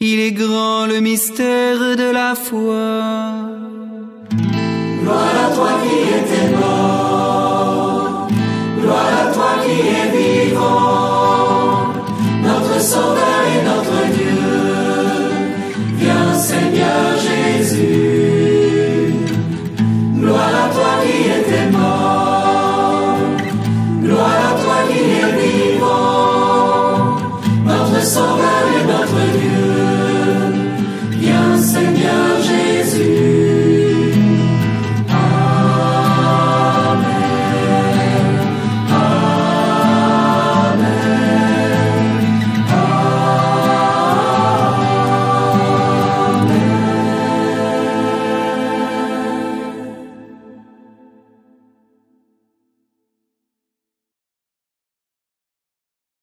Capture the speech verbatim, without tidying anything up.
Il est grand le mystère de la foi. Gloire à toi qui étais mort, gloire à toi qui es vivant, notre Sauveur et notre Dieu. Viens Seigneur Jésus. Gloire à toi qui étais mort, gloire à toi qui es vivant, notre Sauveur et notre Dieu.